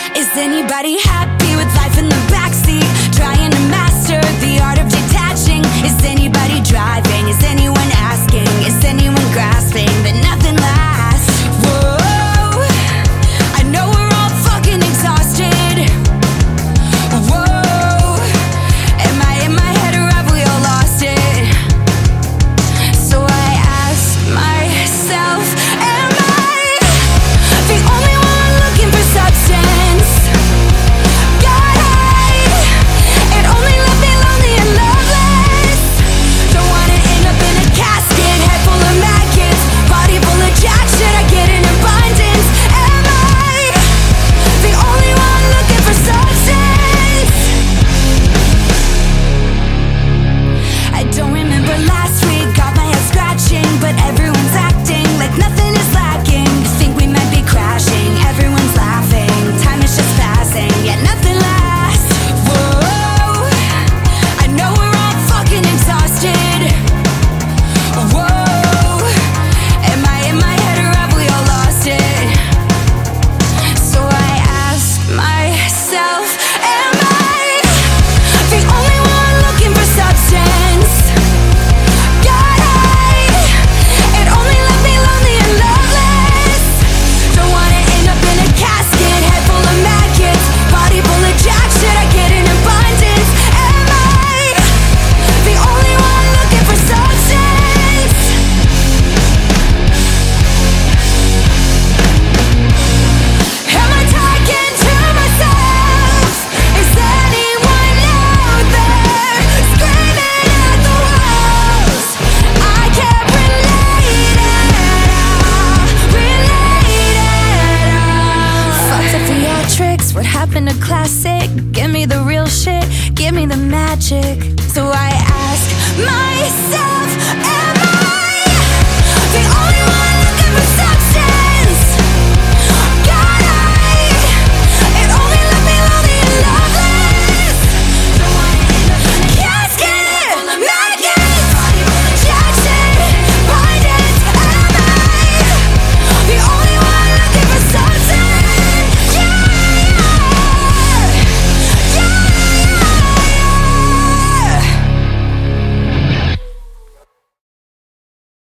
Is anybody happy with life in the backseat? Trying to master the art of detaching. Is anybody driving? Is anyone asking? Is anyone grasping that nothing lasts? Whoa, I know we're all fucking exhausted. Whoa, am I in my head or have we all lost it? So I ask myself, am I the only one looking for substance? God, it only left me lonely and loveless. Don't wanna end up in a casket, head full of maggots, body full of jack shit I get in abundance. Am I the only one looking for substance? I don't remember last week, got my head scratching, but everyone's acting like nothing is lacking. You think we might be crashing, everyone's laughing, time is just passing, yet nothing lasts. Whoa, I know we're all fucking exhausted. Whoa, am I in my head or have we all lost it? So I ask myself, am I the only one looking for substance? God, it only left me lonely and loveless. Don't wanna end up in a casket, head full of maggots, body full of jack shit I get in abundance. Am I the only one looking for substance? Am I talking to myself? Is anyone out there screaming at the walls? I can't relate at all, relate at all. Fuck the theatrics, what happened to classic? Give me the real shit, give me the magic.